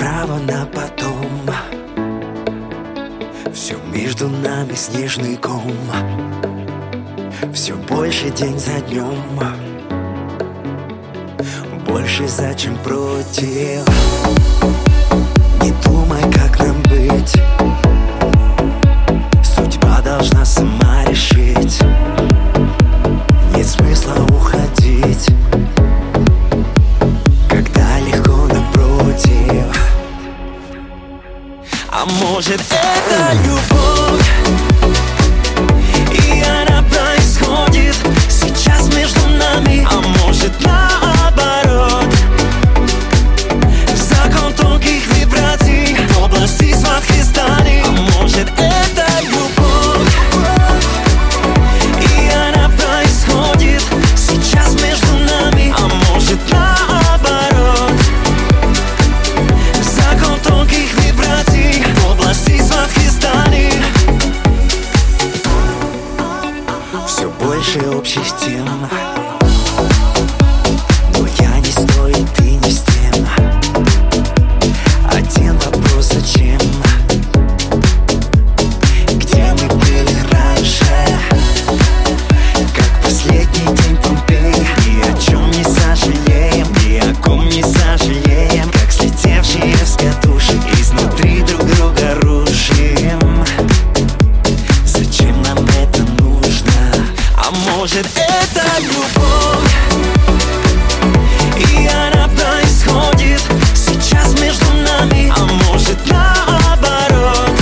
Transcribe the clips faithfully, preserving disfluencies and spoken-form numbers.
права на потом. Все между нами снежный ком. Все больше день за днем. Больше за, чем против. Не думай, как нам быть. Судьба должна сама решить. Нет смысла уходить, когда легко напротив. А может, это любовь, и она происходит сейчас между нами. А может, наоборот, закон тонких вибраций в области Сватхистани. А может, это любовь, и она происходит сейчас между нами. А может, наоборот, закон тонких вибраций в области Сватхистани. Все больше общих тем, но я не с той, и ты не с тем. Один вопрос: зачем? Где мы были раньше? Как последний день Помпей. Ни о чем не сожалеем, ни о ком не сожалеем. Как слетевшие с катушек, изнутри друг друга рушим. Зачем нам это нужно? А может, это любовь, и она происходит сейчас между нами. А может, наоборот,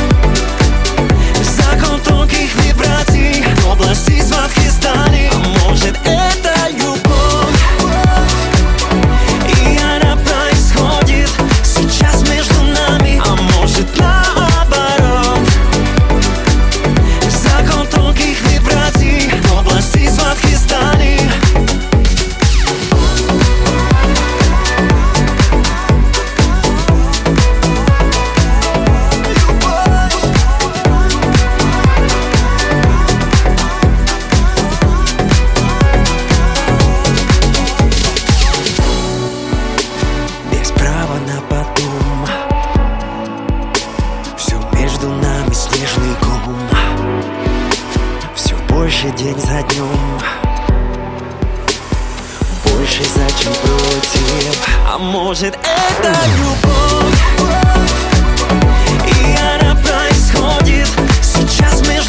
закон тонких вибраций в области Сватхистани. А может, это любовь, и она происходит сейчас между нами. А может, наоборот, закон тонких вибраций в области Сватхистани. Без права на потом. Все между нами снежный ком. Все больше день за днем. Больше за, чем против. А может, это любовь, и она происходит сейчас между